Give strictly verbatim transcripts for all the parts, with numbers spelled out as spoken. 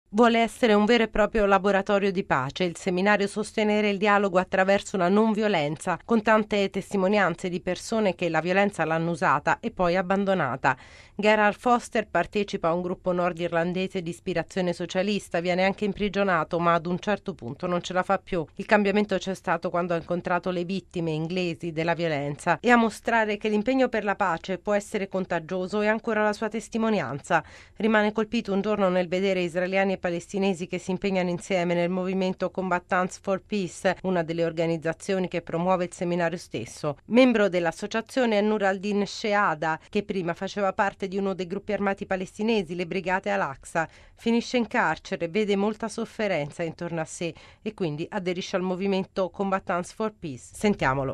Vuole essere un vero e proprio laboratorio di pace, il seminario sostenere il dialogo attraverso la non violenza, con tante testimonianze di persone che la violenza l'hanno usata e poi abbandonata. Gerhard Foster partecipa a un gruppo nordirlandese di ispirazione socialista, viene anche imprigionato, ma ad un certo punto non ce la fa più. Il cambiamento c'è stato quando ha incontrato le vittime inglesi della violenza, e a mostrare che l'impegno per la pace può essere contagioso è ancora la sua testimonianza. Rimane colpito un giorno nel vedere israeliani e palestinesi che si impegnano insieme nel movimento Combatants for Peace, una delle organizzazioni che promuove il seminario stesso. Membro dell'associazione è Nur al-Din Sheada, che prima faceva parte di uno dei gruppi armati palestinesi, le Brigate Al-Aqsa. Finisce in carcere, vede molta sofferenza intorno a sé e quindi aderisce al movimento Combatants for Peace. Sentiamolo.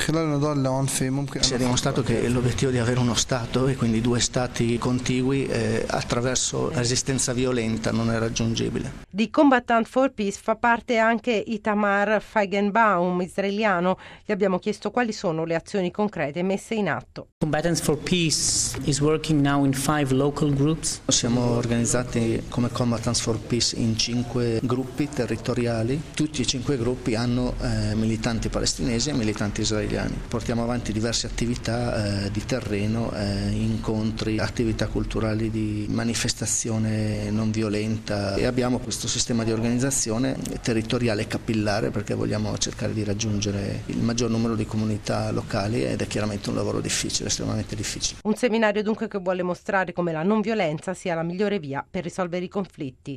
Si è dimostrato che l'obiettivo di avere uno Stato e quindi due Stati contigui eh, attraverso la resistenza violenta non è raggiungibile. Di Combatant for Peace fa parte anche Itamar Feigenbaum, israeliano. Gli abbiamo chiesto quali sono le azioni concrete messe in atto. Combatants for Peace is working now in five local groups. Siamo organizzati come Combatants for Peace in cinque gruppi territoriali. Tutti e cinque gruppi hanno eh, militanti palestinesi e militanti israeliani. Portiamo avanti diverse attività eh, di terreno, eh, incontri, attività culturali di manifestazione non violenta, e abbiamo questo sistema di organizzazione territoriale capillare perché vogliamo cercare di raggiungere il maggior numero di comunità locali, ed è chiaramente un lavoro difficile, estremamente difficile. Un seminario dunque che vuole mostrare come la non violenza sia la migliore via per risolvere i conflitti.